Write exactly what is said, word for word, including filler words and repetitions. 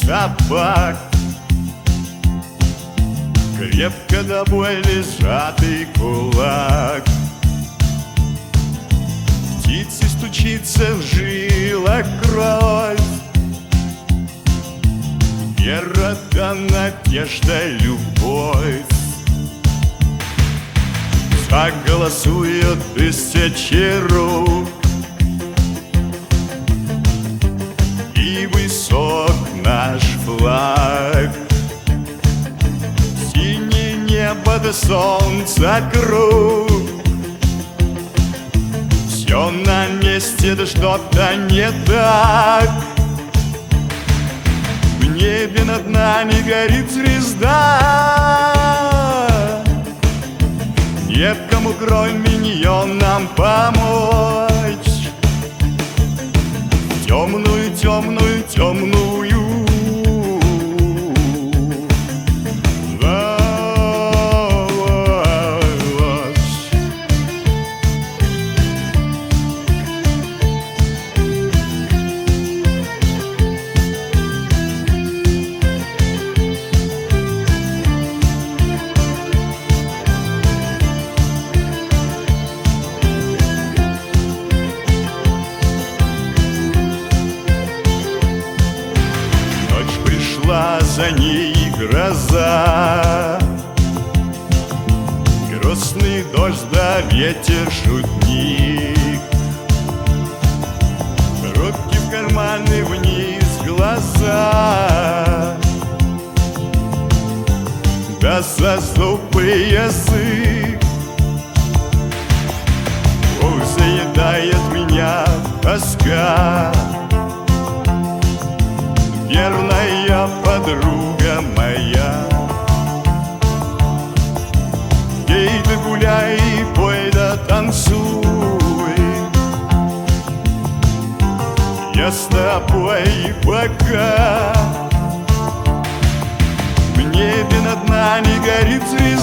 табак, крепко до боли сжатый кулак. Птицей стучится в жилах кровь, вера да надежда, любовь. Заголосуют тысячи рук, и высок наш флаг. Синее небо до солнца круг, все на месте, да что-то не так. В небе над нами горит звезда, некому кроме нее нам помочь. Темную, темную, темную за ней гроза, грустный дождь да ветер шутник, руки в карманы, вниз глаза, да за зубы язык. Ох, заедает меня тоска, верная подруга моя. Ей да гуляй, пой да танцуй, я с тобой пока. В небе над нами горит звезда,